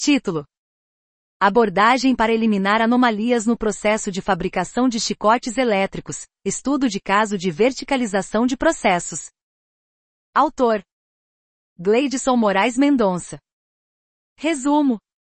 Título: Abordagem para eliminar anomalias no processo de fabricação de chicotes elétricos. Estudo de caso de verticalização de processos. Autor: Gleidson Moraes Mendonça. Resumo: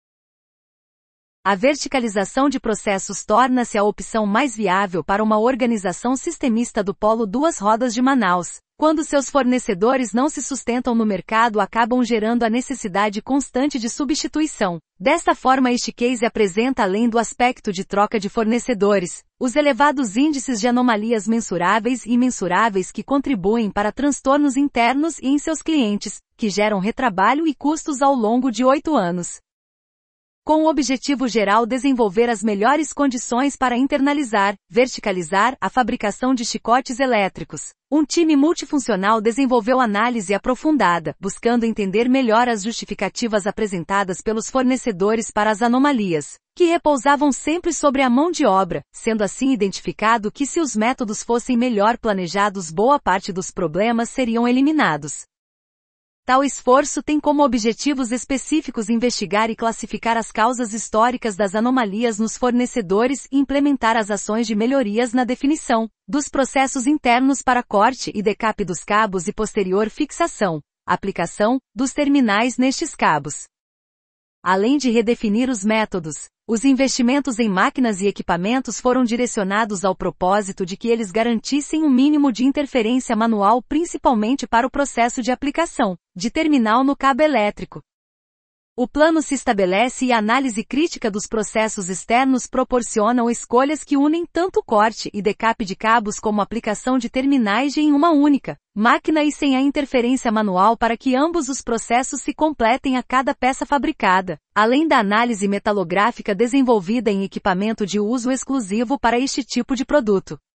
a verticalização de processos torna-se a opção mais viável para uma organização sistemista do Polo Duas Rodas de Manaus. Quando seus fornecedores não se sustentam no mercado, acabam gerando a necessidade constante de substituição. Desta forma, este case apresenta, além do aspecto de troca de fornecedores, os elevados índices de anomalias mensuráveis e imensuráveis que contribuem para transtornos internos e em seus clientes, que geram retrabalho e custos ao longo de 8 anos. Com o objetivo geral desenvolver as melhores condições para internalizar, verticalizar, a fabricação de chicotes elétricos, um time multifuncional desenvolveu análise aprofundada, buscando entender melhor as justificativas apresentadas pelos fornecedores para as anomalias, que repousavam sempre sobre a mão de obra, sendo assim identificado que se os métodos fossem melhor planejados, boa parte dos problemas seriam eliminados. Tal esforço tem como objetivos específicos investigar e classificar as causas históricas das anomalias nos fornecedores e implementar as ações de melhorias na definição dos processos internos para corte e decap dos cabos e posterior fixação, aplicação dos terminais nestes cabos. Além de redefinir os métodos, os investimentos em máquinas e equipamentos foram direcionados ao propósito de que eles garantissem um mínimo de interferência manual, principalmente para o processo de aplicação de terminal no cabo elétrico. O plano se estabelece e a análise crítica dos processos externos proporcionam escolhas que unem tanto corte e decap de cabos como aplicação de terminais em uma única máquina e sem a interferência manual para que ambos os processos se completem a cada peça fabricada, além da análise metalográfica desenvolvida em equipamento de uso exclusivo para este tipo de produto.